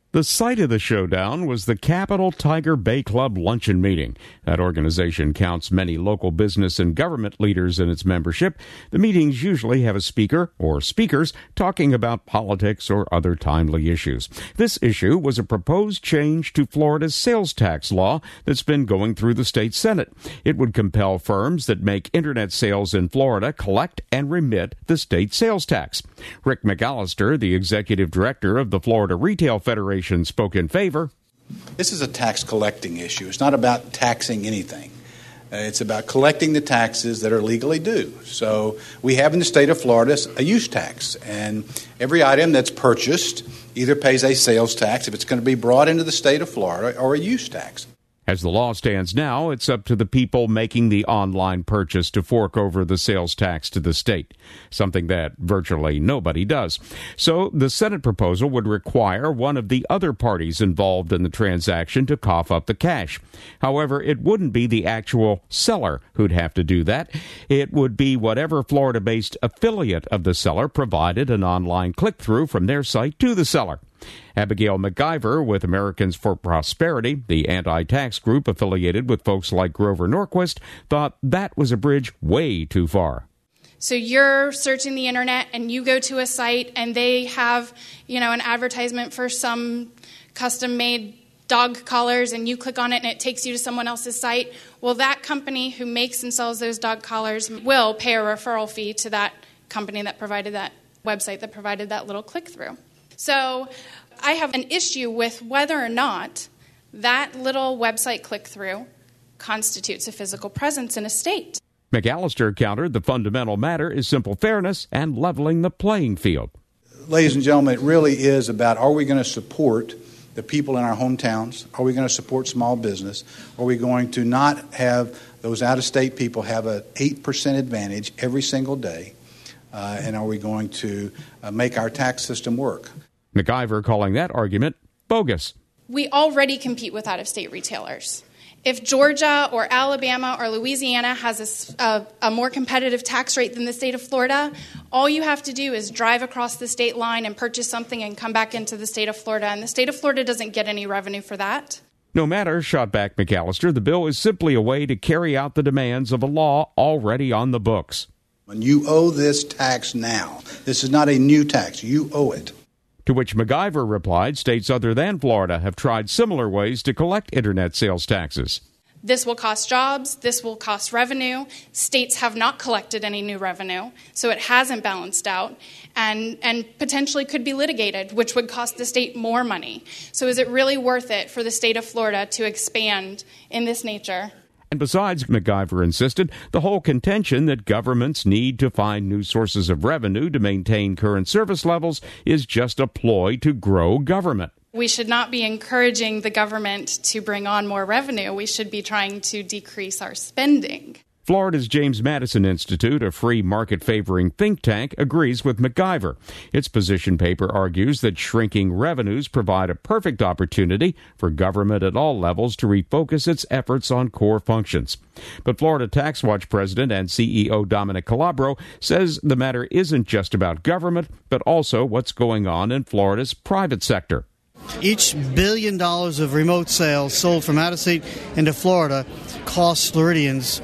The site of the showdown was the Capital Tiger Bay Club luncheon meeting. That organization counts many local business and government leaders in its membership. The meetings usually have a speaker or speakers talking about politics or other timely issues. This issue was a proposed change to Florida's sales tax law that's been going through the state Senate. It would compel firms that make internet sales in Florida collect and remit the state sales tax. Rick McAllister, the executive director of the Florida Retail Federation, spoke in favor. This is a tax collecting issue. It's not about taxing anything. It's about collecting the taxes that are legally due. So we have in the state of Florida a use tax, and every item that's purchased either pays a sales tax if it's going to be brought into the state of Florida, or a use tax. As the law stands now, it's up to the people making the online purchase to fork over the sales tax to the state, something that virtually nobody does. So the Senate proposal would require one of the other parties involved in the transaction to cough up the cash. However, it wouldn't be the actual seller who'd have to do that. It would be whatever Florida-based affiliate of the seller provided an online click-through from their site to the seller. Abigail McIver with Americans for Prosperity, the anti-tax group affiliated with folks like Grover Norquist, thought that was a bridge way too far. So you're searching the internet and you go to a site and they have, an advertisement for some custom-made dog collars, and you click on it and it takes you to someone else's site. Well, that company who makes and sells those dog collars will pay a referral fee to that company that provided that website, that provided that little click-through. So I have an issue with whether or not that little website click-through constitutes a physical presence in a state. McAllister countered the fundamental matter is simple fairness and leveling the playing field. Ladies and gentlemen, it really is about, are we going to support the people in our hometowns? Are we going to support small business? Are we going to not have those out-of-state people have an 8% advantage every single day? And are we going to make our tax system work? McIver calling that argument bogus. We already compete with out-of-state retailers. If Georgia or Alabama or Louisiana has a more competitive tax rate than the state of Florida, all you have to do is drive across the state line and purchase something and come back into the state of Florida. And the state of Florida doesn't get any revenue for that. No matter, shot back McAllister, the bill is simply a way to carry out the demands of a law already on the books. When you owe this tax now, this is not a new tax. You owe it. To which McIver replied, states other than Florida have tried similar ways to collect internet sales taxes. This will cost jobs. This will cost revenue. States have not collected any new revenue, so it hasn't balanced out and potentially could be litigated, which would cost the state more money. So is it really worth it for the state of Florida to expand in this nature? And besides, McIver insisted, the whole contention that governments need to find new sources of revenue to maintain current service levels is just a ploy to grow government. We should not be encouraging the government to bring on more revenue. We should be trying to decrease our spending. Florida's James Madison Institute, a free market-favoring think tank, agrees with McIver. Its position paper argues that shrinking revenues provide a perfect opportunity for government at all levels to refocus its efforts on core functions. But Florida Tax Watch president and CEO Dominic Calabro says the matter isn't just about government, but also what's going on in Florida's private sector. Each $1 billion of remote sales sold from out of state into Florida costs Floridians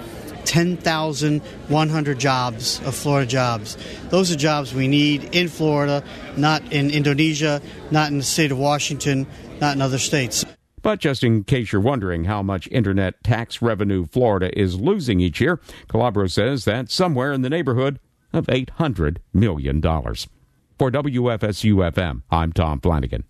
10,100 jobs of Florida jobs. Those are jobs we need in Florida, not in Indonesia, not in the state of Washington, not in other states. But just in case you're wondering how much internet tax revenue Florida is losing each year, Calabro says that's somewhere in the neighborhood of $800 million. For WFSU-FM, I'm Tom Flanagan.